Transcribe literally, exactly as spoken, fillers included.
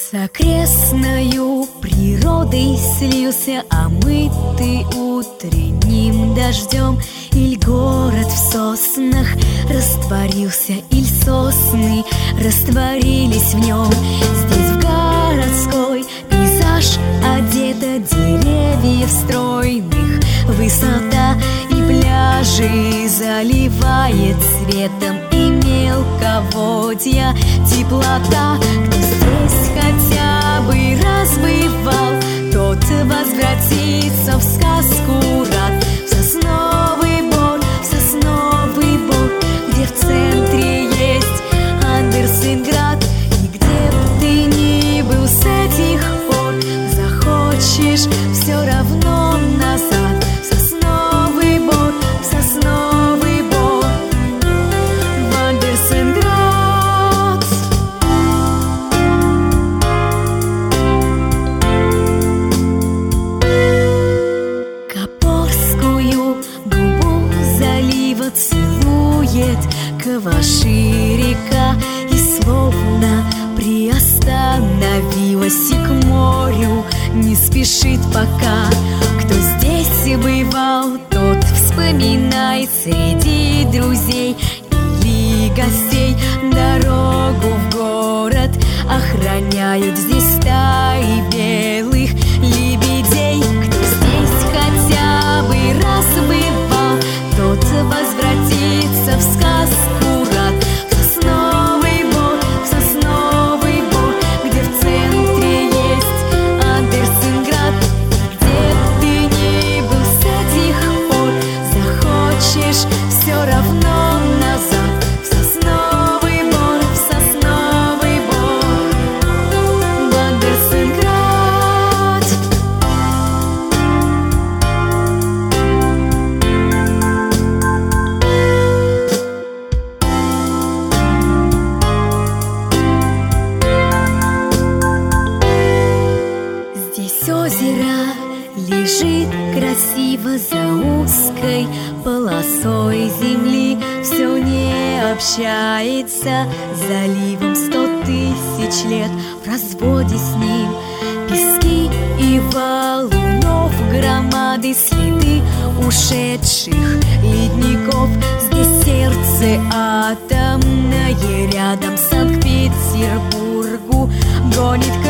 С окрестною природой слился, омытый утренним дождем. Иль город в соснах растворился, иль сосны растворились в нем. Здесь в городской пейзаж одета деревьев стройных высота, и пляжи заливает светом, и мелководья теплота. Кто здесь хотя бы раз бывал, тот возвратится в сказку рад. В Сосновый Бор, в Сосновый Бор, где в центре есть Андерсенград. И где б ты ни был с этих пор, захочешь все равно назад. В Сосновый Бор, в Сосновый Бор, в Андерсенград. Копорскую губу залива целует Кваши река, и словно приостановилась, и к морю не спешит пока. Кто здесь бывал, тот вспоминает среди друзей или гостей. Дорогу в город охраняют здесь стаи белых лебедей. Кто здесь хотя бы раз бывал, тот возвратится в сказку рад. В Сосновый Бор, в Сосновый Бор, где в центре есть Андерсенград. Где б ты ни был с этих пор, захочешь все равно назад. В Сосновый Бор, в Сосновый Бор, в Андерсенград. Здесь озеро лежит красиво за узкой полосой земли. Все не общается с заливом сто тысяч лет. В разводе с ним пески и валунов, громады, следы ушедших ледников. Здесь сердце атомное рядом Санкт-Петербургу гонит